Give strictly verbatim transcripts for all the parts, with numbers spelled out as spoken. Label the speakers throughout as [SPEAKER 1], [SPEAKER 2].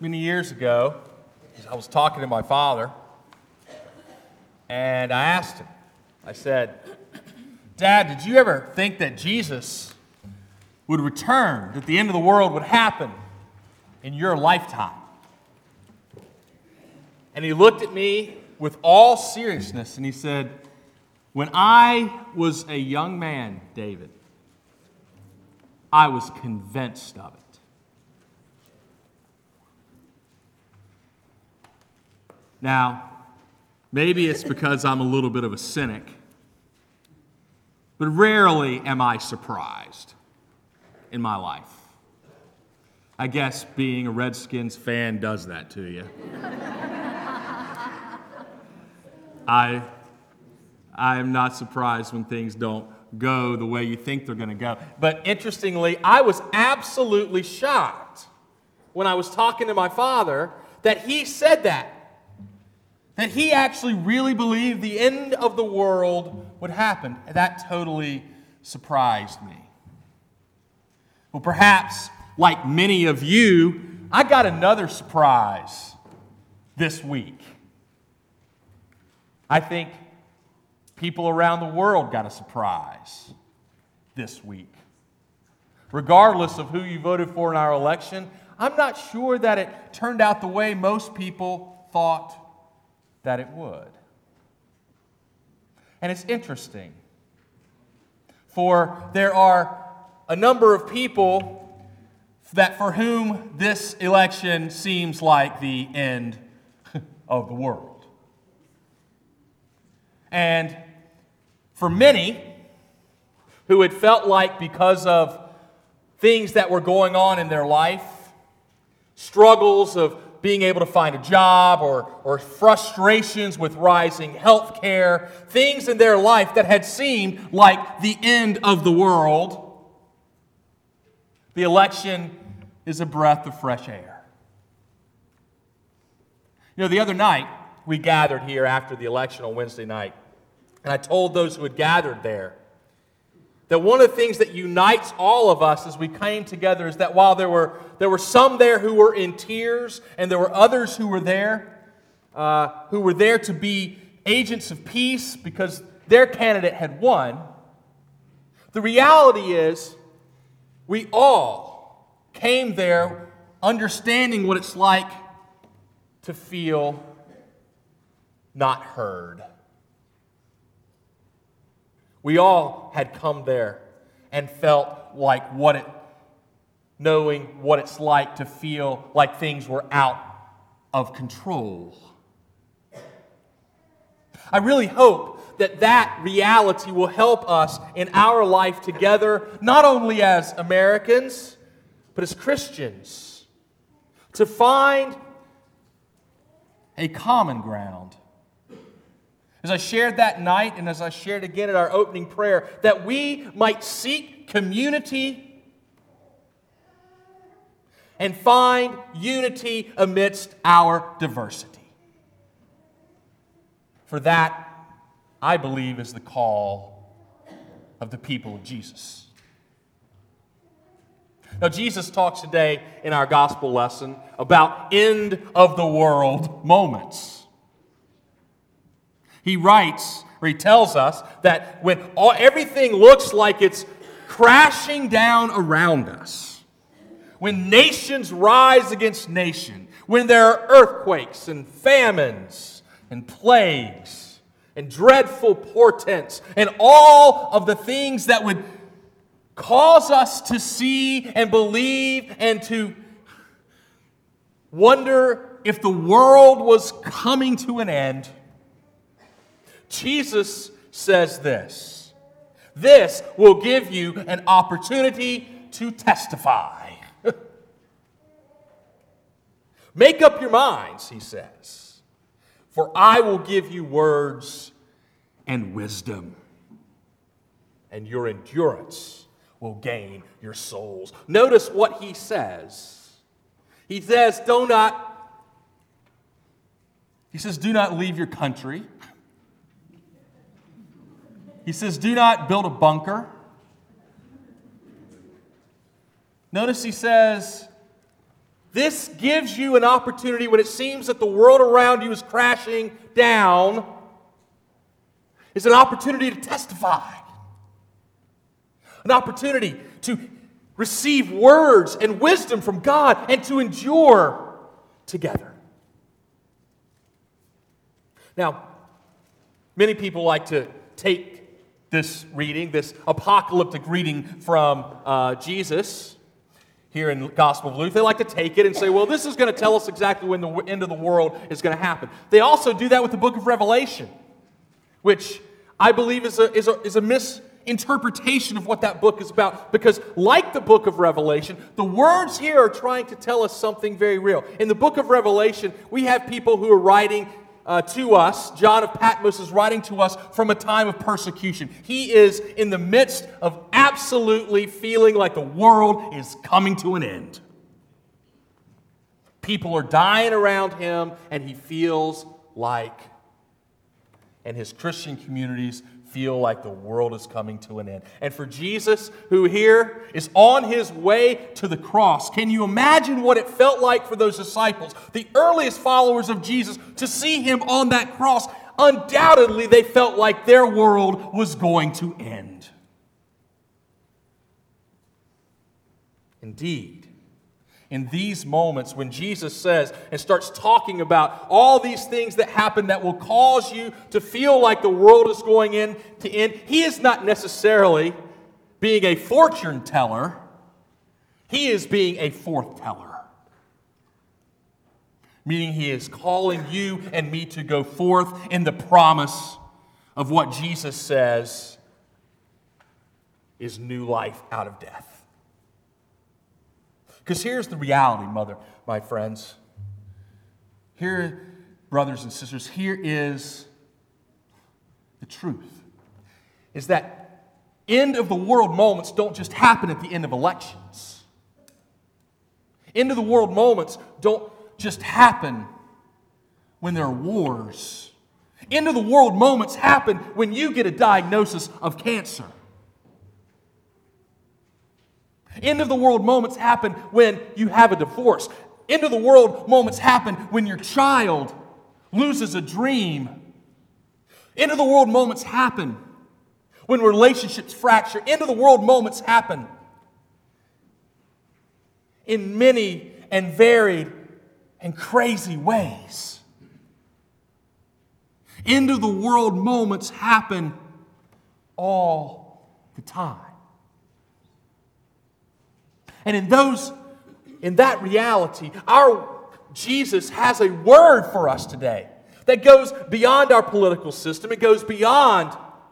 [SPEAKER 1] many years ago, I was talking to my father, and I asked him, I said, Dad, did you ever think that Jesus would return, that the end of the world would happen in your lifetime? And he looked at me with all seriousness, and he said, when I was a young man, David, I was convinced of it. Now, maybe it's because I'm a little bit of a cynic, but rarely am I surprised in my life. I guess being a Redskins fan does that to you. I, I am not surprised when things don't go the way you think they're going to go. But interestingly, I was absolutely shocked when I was talking to my father that he said that. That he actually really believed the end of the world would happen. That totally surprised me. Well, perhaps, like many of you, I got another surprise this week. I think people around the world got a surprise this week. Regardless of who you voted for in our election, I'm not sure that it turned out the way most people thought that it would. And it's interesting, for there are a number of people that for whom this election seems like the end of the world. And for many who had felt like because of things that were going on in their life, struggles of being able to find a job or, or frustrations with rising health care, things in their life that had seemed like the end of the world, the election is a breath of fresh air. You know, the other night, we gathered here after the election on Wednesday night, and I told those who had gathered there that one of the things that unites all of us as we came together is that while there were there were some there who were in tears, and there were others who were there uh, who were there to be agents of peace because their candidate had won, the reality is we all came there understanding what it's like to feel not heard. We all had come there and felt like what it, knowing what it's like to feel like things were out of control. I really hope that that reality will help us in our life together, not only as Americans, but as Christians, to find a common ground. As I shared that night, and as I shared again at our opening prayer, that we might seek community and find unity amidst our diversity. For that, I believe, is the call of the people of Jesus. Now, Jesus talks today in our gospel lesson about end of the world moments. He writes, or he tells us, that when all, everything looks like it's crashing down around us, when nations rise against nation, when there are earthquakes and famines and plagues and dreadful portents and all of the things that would cause us to see and believe and to wonder if the world was coming to an end, Jesus says this: this will give you an opportunity to testify. Make up your minds, he says, for I will give you words and wisdom, and your endurance will gain your souls. Notice what he says. He says, do not, he says, do not leave your country. He says, do not build a bunker. Notice he says, This gives you an opportunity when it seems that the world around you is crashing down. It's an opportunity to testify. An opportunity to receive words and wisdom from God and to endure together. Now, many people like to take this reading, this apocalyptic reading from uh, Jesus here in the Gospel of Luke. They like to take it and say, well, this is going to tell us exactly when the end of the world is going to happen. They also do that with the book of Revelation, which I believe is a, is a, is a misinterpretation of what that book is about. Because like the book of Revelation, the words here are trying to tell us something very real. In the book of Revelation, we have people who are writing Uh, to us. John of Patmos is writing to us from a time of persecution. He is in the midst of absolutely feeling like the world is coming to an end. People are dying around him, and he feels like, and his Christian communities feel like the world is coming to an end. And for Jesus, who here is on his way to the cross, can you imagine what it felt like for those disciples, the earliest followers of Jesus, to see him on that cross? Undoubtedly, they felt like their world was going to end. Indeed, in these moments when Jesus says and starts talking about all these things that happen that will cause you to feel like the world is going in to end, he is not necessarily being a fortune teller. He is being a foreteller. Meaning he is calling you and me to go forth in the promise of what Jesus says is new life out of death. Because here's the reality, mother, my friends. Here, brothers and sisters, here is the truth. Is that end of the world moments don't just happen at the end of elections. End of the world moments don't just happen when there are wars. End of the world moments happen when you get a diagnosis of cancer. End of the world moments happen when you have a divorce. End of the world moments happen when your child loses a dream. End of the world moments happen when relationships fracture. End of the world moments happen in many and varied and crazy ways. End of the world moments happen all the time. And in those, in that reality, our Jesus has a word for us today that goes beyond our political system. It goes beyond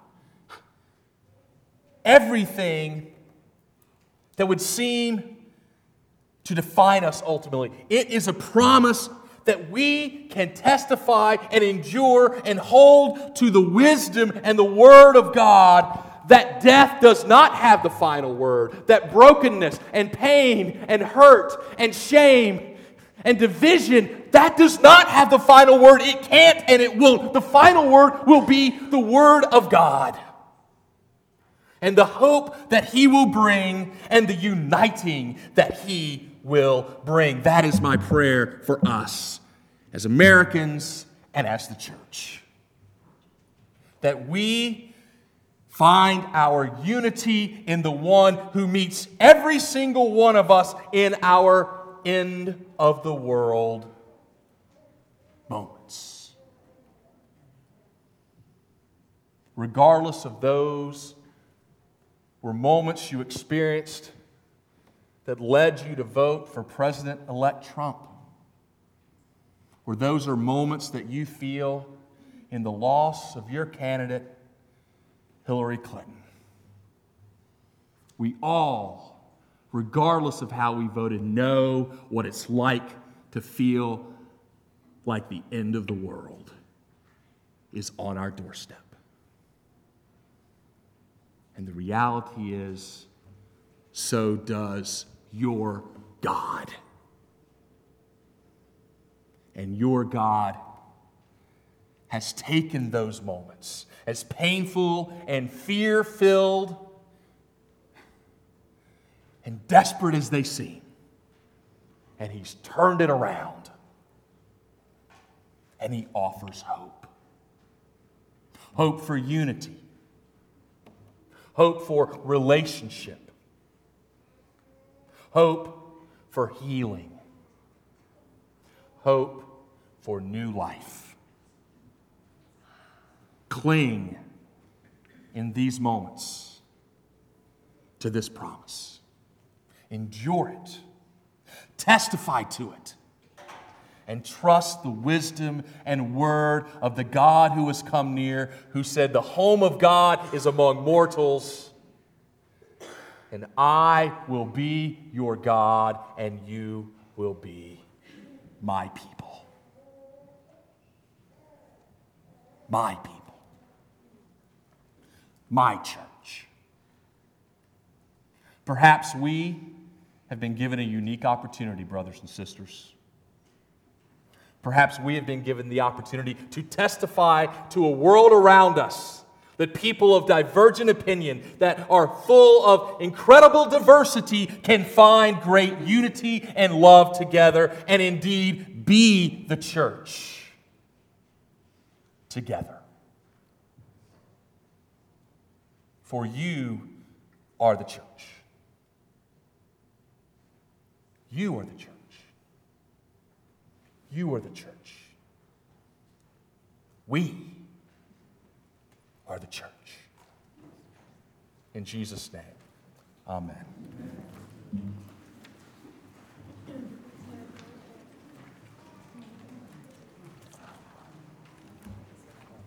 [SPEAKER 1] everything that would seem to define us ultimately. It is a promise that we can testify and endure and hold to the wisdom and the word of God, that death does not have the final word, that brokenness and pain and hurt and shame and division, that does not have the final word. It can't and it won't. The final word will be the word of God. And the hope that he will bring and the uniting that he will bring. That is my prayer for us as Americans and as the church. That we find our unity in the one who meets every single one of us in our end of the world moments. Regardless of those were moments you experienced that led you to vote for President-elect Trump, or those are moments that you feel in the loss of your candidate, Hillary Clinton. We all, regardless of how we voted, know what it's like to feel like the end of the world is on our doorstep. And the reality is, so does your God. And your God has taken those moments, as painful and fear-filled and desperate as they seem, and He's turned it around. And He offers hope. Hope for unity. Hope for relationship. Hope for healing. Hope for new life. Cling in these moments to this promise. Endure it. Testify to it. And trust the wisdom and word of the God who has come near, who said, the home of God is among mortals, and I will be your God, and you will be my people. My people. My church. Perhaps we have been given a unique opportunity, brothers and sisters. Perhaps we have been given the opportunity to testify to a world around us, that people of divergent opinion, that are full of incredible diversity, can find great unity and love together, and indeed be the church together. For you are the church. You are the church. You are the church. We are the church. In Jesus' name, amen.